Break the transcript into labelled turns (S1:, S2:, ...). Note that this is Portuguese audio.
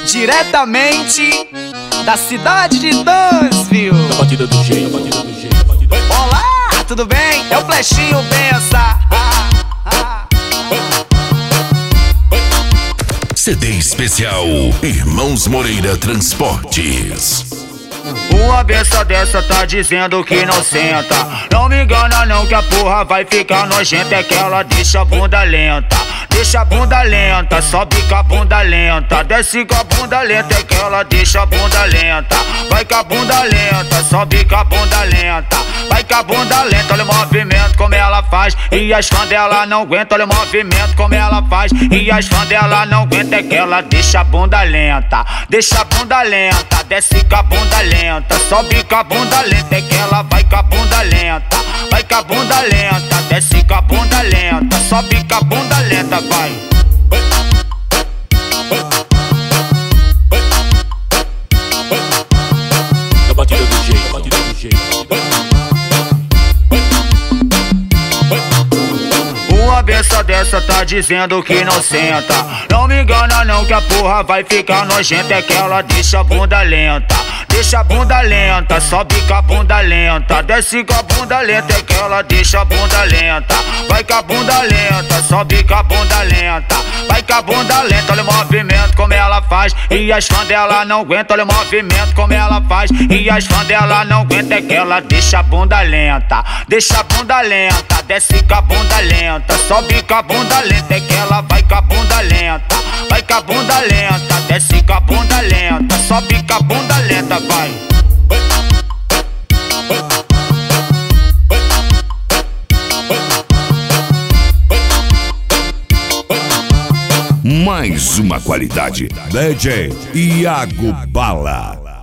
S1: Diretamente da cidade de Dansville.
S2: A batida do jeito, a batida do jeito, a batida do jeito.
S1: Olá, tudo bem? É o Flechinho Pensa.
S3: CD especial Irmãos Moreira Transportes.
S4: Uma benção dessa tá dizendo que não senta. Não me engana não que a porra vai ficar nojenta. É que ela deixa a bunda lenta. Deixa a bunda lenta, sobe com a bunda lenta. Desce com a bunda lenta, é que ela deixa a bunda lenta. Vai com a bunda lenta, sobe com a bunda lenta. Vai com a bunda lenta, olha o movimento como ela faz. E as fãs dela não aguentam, olha o movimento como ela faz. E as fãs dela não aguentam, é que ela deixa a bunda lenta. Deixa a bunda lenta, desce com a bunda lenta. Sobe com a bunda lenta, é que ela vai com a bunda lenta. Vai com a bunda lenta, desce com a bunda lenta. Sobe com a bunda lenta, vai.
S2: A batida do jeito, a batida do jeito.
S4: Uma benção dessa tá dizendo que não senta. Não me engana não que a porra vai ficar nojenta. É que ela deixa a bunda lenta. Deixa a bunda lenta, sobe com a bunda lenta. Desce com a bunda lenta, é que ela deixa a bunda lenta. Vai com a bunda lenta, sobe com a bunda lenta. Vai com a bunda lenta, olha o movimento como ela faz. E as fãs dela não aguentam, olha o movimento como ela faz. E as fãs dela não aguentam, é que ela deixa a bunda lenta. Deixa a bunda lenta, desce com a bunda lenta. Sobe com a bunda lenta, é que ela vai com a bunda lenta. Vai com a bunda lenta, desce com a bunda lenta. Sobe com a bunda lenta, vai.
S3: Mais uma qualidade. DJ Iago Bala.